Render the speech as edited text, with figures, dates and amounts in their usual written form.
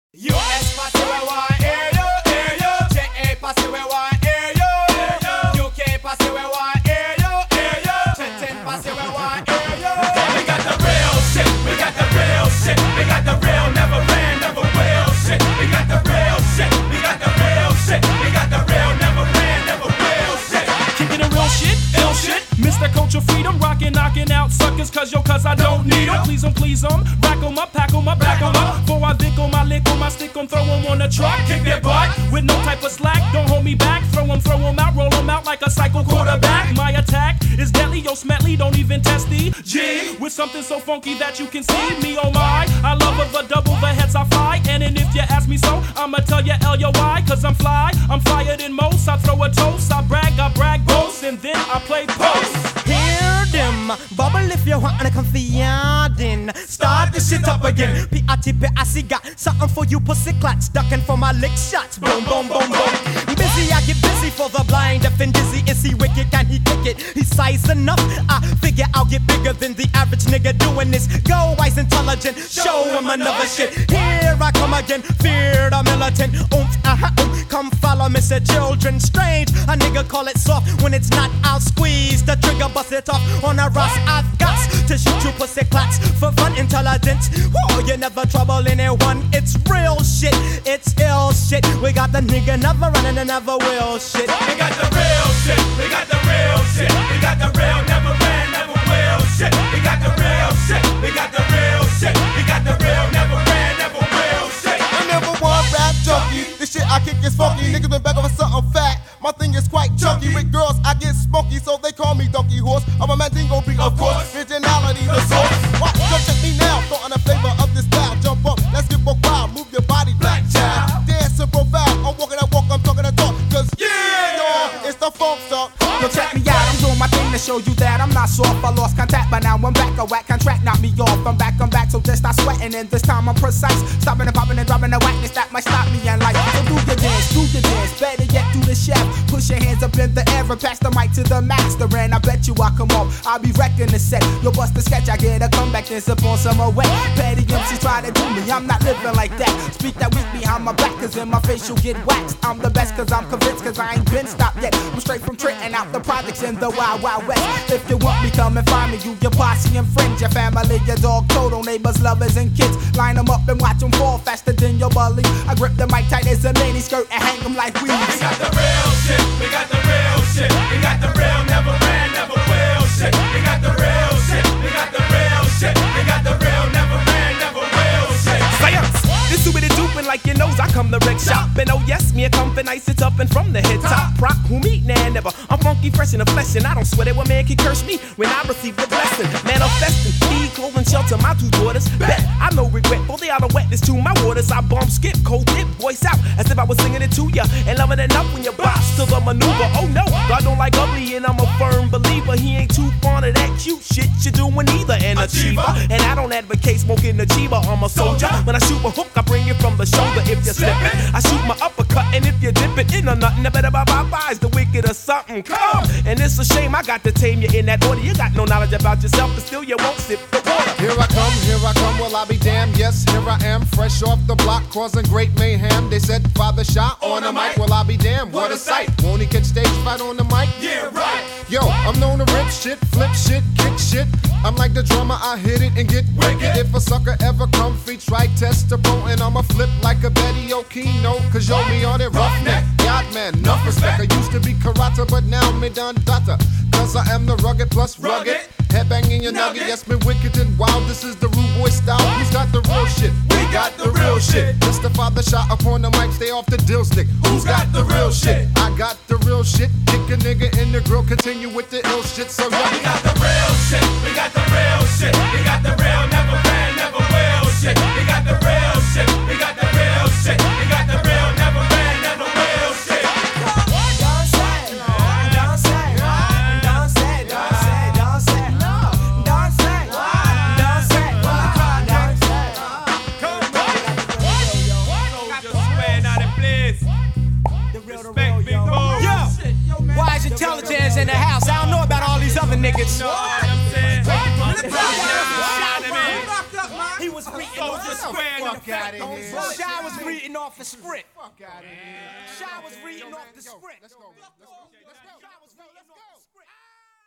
US party we want hear you. JA party we want hear you. UK party we want hear you. Trenton party we want hear you. We got the real shit. We got the real shit. We got the real, never ran, never will shit. We got the real shit. We got the real shit. We got the real, never ran, never will shit. Kicking the real shit, ill shit. Mr. Culture Freedom, rockin', knocking out suckers, cause I don't need 'em. Please 'em, rack 'em up, pack 'em up, back 'em up. Before I vic 'em, I lick 'em, I stick 'em, throw 'em on the truck, kick their butt with no type of slack. Don't hold me back, throw 'em out, roll 'em out like a cycle quarterback. My attack is deadly, yo, Smetley, don't even test the G with something so funky that you can see me, oh my. I love of the double, the heads I fly, and if you ask me so, I'ma tell you L-Y, cause I'm flyer than most. I throw a toast, I brag boast, and then I play post. Hear them, bubble if you wanna come in. Start the shit up again. P-I-T-P-I-C got something for you pussy clats, ducking for my lick shots. Boom, boom, boom, boom. Busy, I get busy for the blind, deaf and dizzy. Is he wicked? Can he kick it? He's size enough. I figure I'll get bigger than the average nigga doing this. Go wise, intelligent, show him another shit. Here I come again, fear the militant. Come follow me, say children strange. A nigga call it soft when it's not. I'll squeeze the trigger, bust it off on a Ross. I've got to shoot you pussy clats for fun, intelligence. Oh, you never trouble anyone. It's real shit, it's ill shit. We got the nigga never running and never will shit. We got the real shit. We got the real shit. We got the real, never ran, never will shit. We got the real shit. We got the real shit. We got the real, never ran, never will shit. I never want rap junkie. This shit I kick is funky. Niggas been back over something fat. My thing is quite chunky. With girls I get smoky, so they call me Donkey Horse. I'm a man dingo beat, of course. Originality the source. Watch, come check me now. Throwing the flavor of this style. Jump up, let's get book wild. Move your body, black child. Dance and profile. I'm walking that walk, I'm talking that talk. Cause yeah, y'all, it's the funk song. Yo, check me out, I'm doing my thing to show you that I'm not soft. I lost contact, but now I'm back. A whack contract knocked me off. I'm back, so just stop sweating. And this time I'm precise. Stopping and popping and dropping the whackness that might stop me in life. So do your dance. Better yet, do the chef. Push your hands up in the air and pass the mic to the master. And I bet you I come off. I'll be wrecking the set. You'll bust the sketch, I get a comeback, then sip on some away. Petty MCs try to do me, I'm not living like that. Speak that weak behind my back, cause in my face you'll get waxed. I'm the best cause I'm convinced, cause I ain't been stopped yet. I'm straight from Trenton out the projects in the Wild Wild West. If you want me, come and find me. You, your posse and friends, your family, your dog, total neighbors, lovers and kids. Line them up and watch them fall faster than your bully. I grip the mic tight as a mini skirt and hang them like weeds. We got the real shit. We got the real shit. We got the real, never ran, never will shit. We got the real shit. We got the real shit. We got the real, never ran, never will shit. Science! This who it duping like your nose, I come to wreck shop. And oh yes, me a comfort nice, it's up and from the head top. Proc who me, nah never. I'm funky, fresh in the flesh, and I don't sweat it when man can curse me when I receive the blessing. Manifesting, feed, clothing, shelter, my two daughters. Bet, I no regret, for they are the wetness to my waters. I bump, skip, cold dip, voice out, as if I was singing it to ya. And loving it up when you box to the maneuver. Oh no, God don't like ugly, and I'm a firm believer. He ain't too fond of that cute shit you're doing either. An achiever, and I don't advocate smoking achiever. I'm a soldier. When I shoot my hook, I bring it from the shoulder if you're slipping. I shoot my uppercut, and if you dip it in or nothing, I better buy the wicked or something. Come, and it's a shame I got to tame you in that order. You got no knowledge about yourself, but still you won't sip the water. Here I come, well I be damned. Yes, here I am, fresh off the block, causing great mayhem. They said Father Shot on the mic, well I be damned. What a sight! Won't he catch stage fight on the mic? Yeah, right. Yo, I'm known to rip shit, flip shit, kick shit. I'm like the drummer, I hit it and get wicked. If a sucker ever come feet, try test the pro, and I'ma flip like a Betty Okino. Cause yo, me on it roughneck, yacht man, enough respect. I used to be karate, but now me done data. Cause I am the rugged plus rugged. Headbanging your nugget, yes, me wicked and wild. This is the rude boy style. Who's got the real shit? We got the real shit. Mr. Father Shot upon the mic, stay off the dill stick. Who's got the real shit? I got the real shit. Kick a nigga in the grill, continue with the ill shit. So yeah, we got the real shit. We got the real shit. We got the real, never ran, never will shit. We got the real shit. We got the real shit. We got the real, never ran, never will shit. Wise intelligence in the house. I don't know about all these other niggas. He was beating on the square. was reading off the script. Fuck out of here. Shy was reading Yo, off man, the yo, script. Let's go, man. Let's go.